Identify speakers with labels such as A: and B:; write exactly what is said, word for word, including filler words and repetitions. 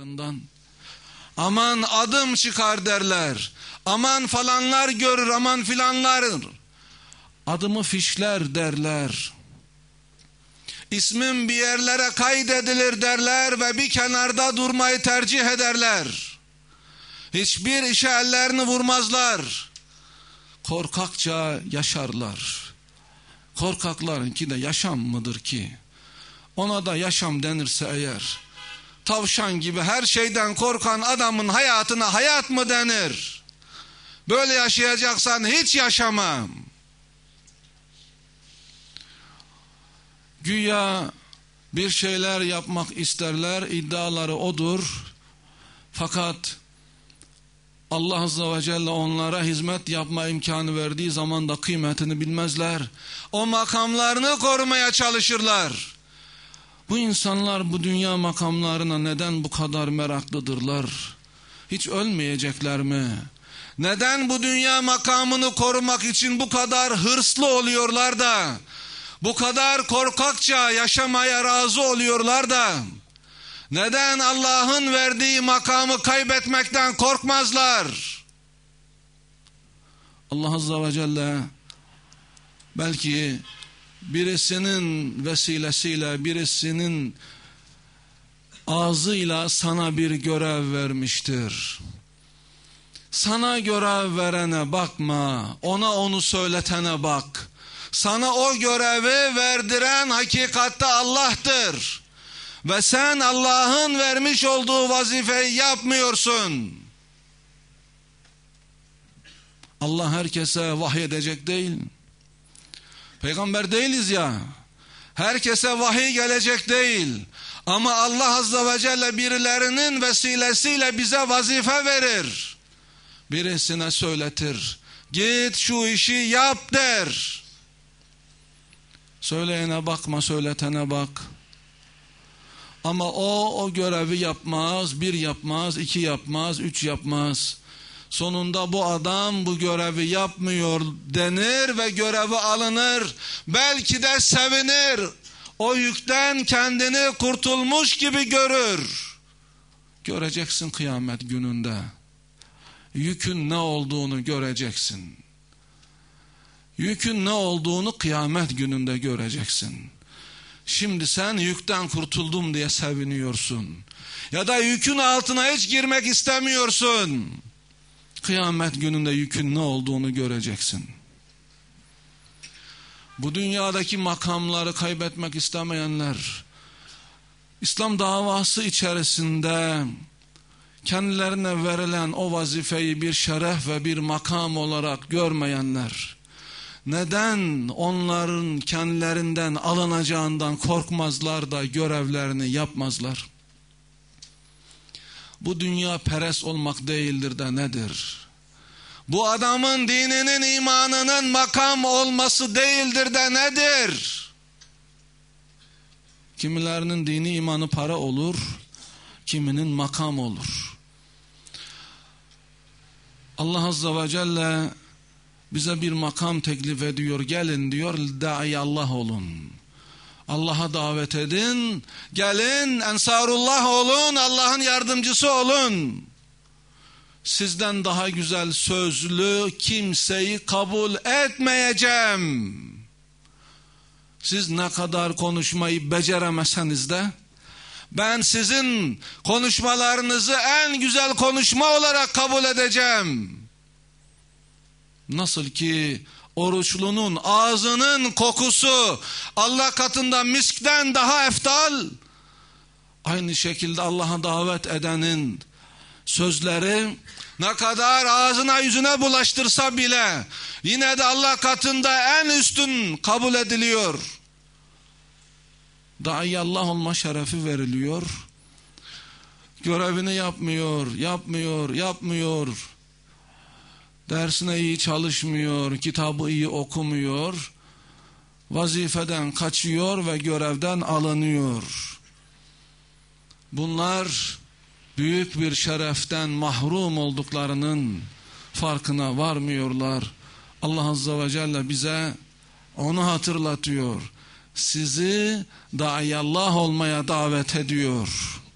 A: kulaklarından. Aman adım çıkar derler. Aman falanlar görür, aman filanlar. Adımı fişler derler. İsmim bir yerlere kaydedilir derler ve bir kenarda durmayı tercih ederler. Hiçbir işe ellerini vurmazlar. Korkakça yaşarlar. Korkaklarınki de yaşam mıdır ki? Ona da yaşam denirse eğer, tavşan gibi her şeyden korkan adamın hayatına hayat mı denir? Böyle yaşayacaksan hiç yaşamam. Güya bir şeyler yapmak isterler, iddiaları odur. Fakat Allah Azze ve Celle onlara hizmet yapma imkanı verdiği zaman da kıymetini bilmezler. O makamlarını korumaya çalışırlar. Bu insanlar bu dünya makamlarına neden bu kadar meraklıdırlar? Hiç ölmeyecekler mi? Neden bu dünya makamını korumak için bu kadar hırslı oluyorlar da, bu kadar korkakça yaşamaya razı oluyorlar da, neden Allah'ın verdiği makamı kaybetmekten korkmazlar? Allah Azze ve Celle belki birisinin vesilesiyle, birisinin ağzıyla sana bir görev vermiştir. Sana görev verene bakma, ona onu söyletene bak. Sana o görevi verdiren hakikatte Allah'tır. Ve sen Allah'ın vermiş olduğu vazifeyi yapmıyorsun. Allah herkese vahiy edecek değil. Peygamber değiliz ya. Herkese vahiy gelecek değil. Ama Allah Azze ve Celle birilerinin vesilesiyle bize vazife verir. Birisine söyletir. Git şu işi yap der. Söyleyene bakma, söyletene bak. Ama o, o görevi yapmaz, bir yapmaz, iki yapmaz, üç yapmaz. Sonunda bu adam bu görevi yapmıyor denir ve görevi alınır. Belki de sevinir. O yükten kendini kurtulmuş gibi görür. Göreceksin kıyamet gününde. Yükün ne olduğunu göreceksin. Yükün ne olduğunu kıyamet gününde göreceksin. Şimdi sen yükten kurtuldum diye seviniyorsun. Ya da yükün altına hiç girmek istemiyorsun. Kıyamet gününde yükün ne olduğunu göreceksin. Bu dünyadaki makamları kaybetmek istemeyenler, İslam davası içerisinde kendilerine verilen o vazifeyi bir şeref ve bir makam olarak görmeyenler, neden onların kendilerinden alınacağından korkmazlar da görevlerini yapmazlar? Bu dünya perest olmak değildir de nedir? Bu adamın dininin, imanının makam olması değildir de nedir? Kimilerinin dini, imanı para olur, kiminin makam olur. Allah Azze ve Celle bize bir makam teklif ediyor. Gelin diyor, da'i Allah olun. Allah'a davet edin. Gelin, ensarullah olun. Allah'ın yardımcısı olun. Sizden daha güzel sözlü kimseyi kabul etmeyeceğim. Siz ne kadar konuşmayı beceremeseniz de, ben sizin konuşmalarınızı en güzel konuşma olarak kabul edeceğim. Nasıl ki oruçlunun ağzının kokusu Allah katında miskten daha eftal, aynı şekilde Allah'a davet edenin sözleri ne kadar ağzına yüzüne bulaştırsa bile yine de Allah katında en üstün kabul ediliyor. Dahi Allah olma şerefi veriliyor. Görevini yapmıyor, yapmıyor, yapmıyor. Dersine iyi çalışmıyor, kitabı iyi okumuyor. Vazifeden kaçıyor ve görevden alınıyor. Bunlar büyük bir şereften mahrum olduklarının farkına varmıyorlar. Allah Azze ve Celle bize onu hatırlatıyor. Sizi da'i Allah olmaya davet ediyor.